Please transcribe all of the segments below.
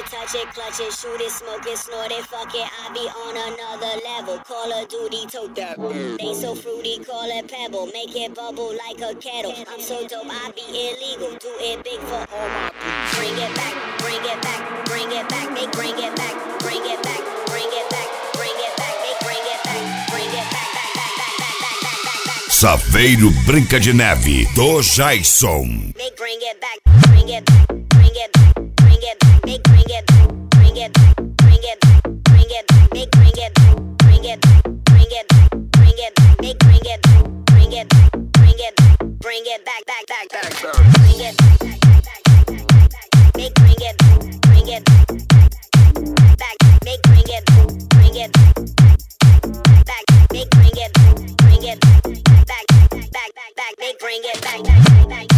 touch it, clutch it, shoot it, smoke it, snort it, fuck it, I be on another level. Call of Duty, tote that. They so fruity, call it pebble, make it bubble like a kettle. I'm so dope, I be illegal, do it big for all my people. Bring it back, bring it back, bring it back, they bring it back, bring it back, bring it back, bring it back, they bring it back, bring it back, back, back, back, back, back, back, back, back. Saveiro Branca de Neve, do Jason. They bring it back, bring it back, bring it back, bring it back, they bring it back, bring it back, bring it back, bring it back, they bring it back, bring it back, bring it back, bring it back, they bring it back, bring it back, bring it back, bring it back, back, back, back, bring it back, they bring it back, bring it back, they bring it back, bring it back, they bring it back, bring it back, back, back, back, they bring it back, back, back,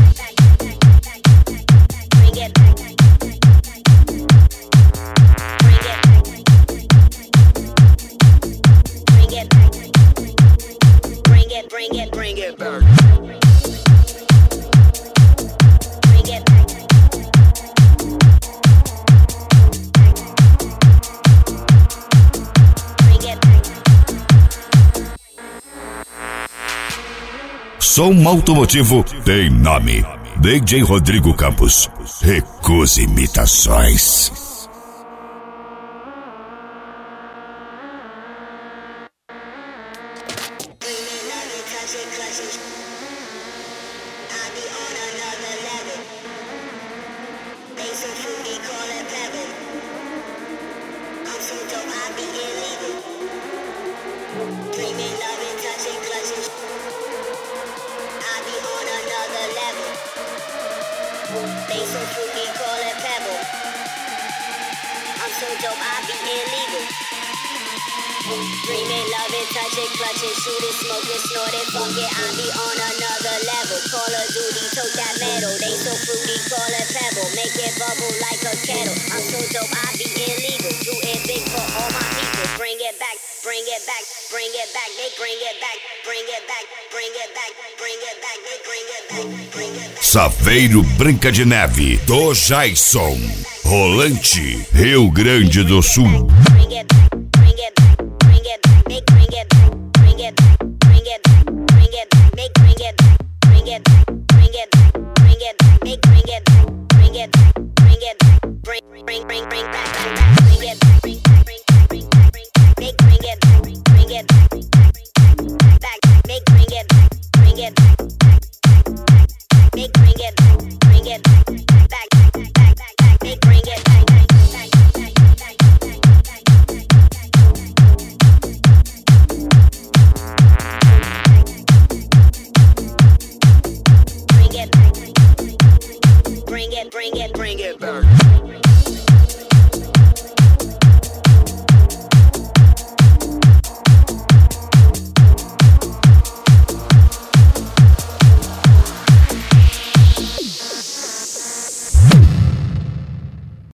bring it back, bring it, bring it, bring it, bring it, bring it back. Bring it back. Bring it back. Som automotivo tem nome. DJ Rodrigo Campos. Recusa imitações. They so fruity, call it pebble. I'm so dope, I be illegal. Dream it, love it, touch it, clutch it, shoot it, smoke it, snort it, fuck it, I be on another level. Call of Duty, tote that metal. They so fruity, call it pebble. Make it bubble like a kettle. I'm so dope, I be illegal. Do it big for all my people. Bring it back, bring it back, bring it back. They bring it back, bring it back, bring it back, bring it back. They bring it back, bring it back. Saveiro Branca de Neve, do Jason. Rolante, Rio Grande do Sul. Bring it back, bring it back, bring it back. They bring it back, bring it back, bring it back, bring it back. They bring it back, bring it back, bring it back, bring it back. They bring it back, bring it back, bring it back. Bring back, back, back. Bring it back, bring. They bring it back, bring it back, back. They bring it back, bring it back. They bring it back, bring it back, back, back, back, back. They bring it back, back, back, back, back, back. Bring it back, bring it, bring it, bring it back.